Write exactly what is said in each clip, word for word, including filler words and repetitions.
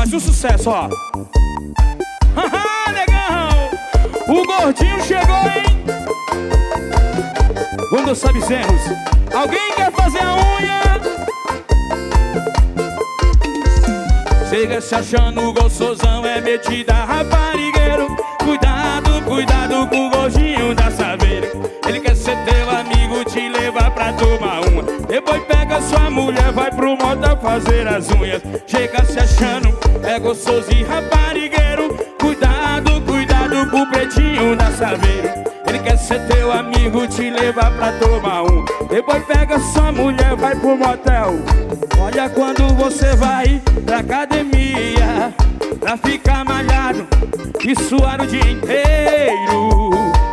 Mais um sucesso, ó. Haha, negão, o gordinho chegou, hein? Vamos dançar bezerros. Alguém quer fazer a unha? Chega se achando gostosão, é metida raparigueiro. Cuidado, cuidado com o gordinho da Saveiro. Ele quer ser teu amigo, te levar pra tomar uma. Depois pega sua mulher, vai pro moda fazer as unhas. Chega se achando, é gostoso e raparigueiro. Cuidado, cuidado com o pretinho da Saveiro. Ele quer ser teu amigo, te levar pra tomar um. Depois pega sua mulher, vai pro motel. Olha quando você vai pra academia, pra ficar malhado e suar o dia inteiro.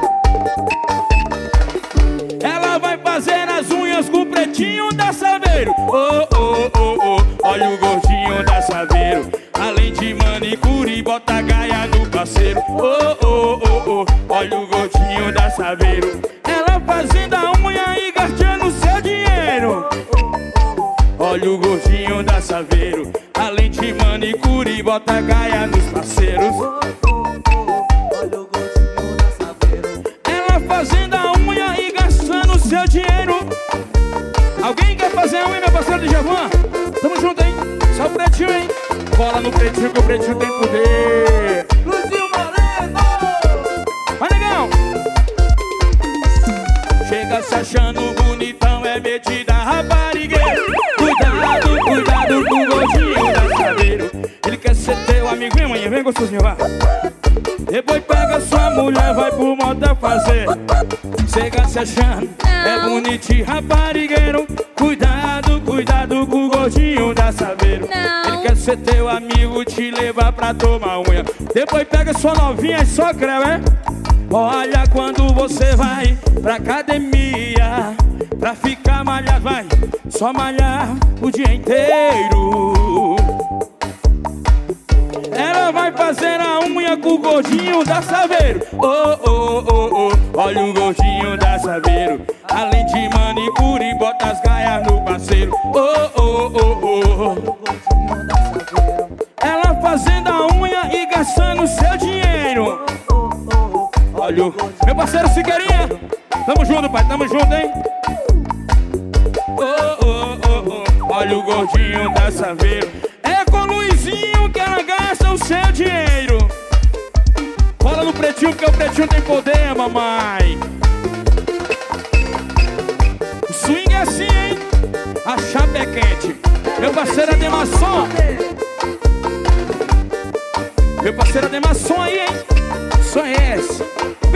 Ela vai fazer as unhas com o pretinho da Saveiro. Oh, oh, oh, oh, olha o gordinho da Saveiro. Além de manicure, bota gaia no parceiro. Oh, oh, oh, oh, olha o gordinho da Saveiro. Ela fazendo a unha e gastando seu dinheiro. Olha o gordinho da Saveiro. Além de manicure, bota gaia nos parceiros. Olha o gordinho da Saveiro. Ela fazendo a unha e gastando seu dinheiro. Alguém quer fazer a unha, meu parceiro de Javan? Tamo junto, hein? Só o pretinho, hein? Cola no pretinho que o pretinho tem poder. Luizinho Moreno! Vai, negão! Chega se achando bonitão, é metida raparigueiro. Cuidado, cuidado com o gordinho da Saveiro. Ele quer ser teu amigo, vem amanhã, vem gostosinho, vai. Depois pega sua mulher, vai pro moda fazer. Chega se achando, é bonitinho raparigueiro. Cuidado, cuidado com o gordinho da Saveiro. Não. Ele quer ser teu amigo, te levar pra tomar unha. Depois pega sua novinha e só creu, é? Olha quando você vai pra academia, pra ficar malhado, vai só malhar o dia inteiro. Ela vai fazer a unha com o gordinho da Saveiro. Oh, oh, oh, oh, olha o gordinho da Saveiro. Além de manicure, bota as gaias no parceiro. Oh, oh, oh, oh, Gordinho da Saveiro. ela fazendo a unha e gastando seu dinheiro. Olha o... Meu parceiro Siqueirinha, tamo junto, pai, tamo junto, hein? Oh, oh, oh, oh, olha o gordinho da Saveiro. É com o Luizinho que ela gasta o seu dinheiro. Cola no pretinho, porque o pretinho tem poder, mamãe. O swing é assim, hein? A chapa é quente. Meu parceiro Ademasson. Meu parceiro Ademasson aí, hein? Só é esse.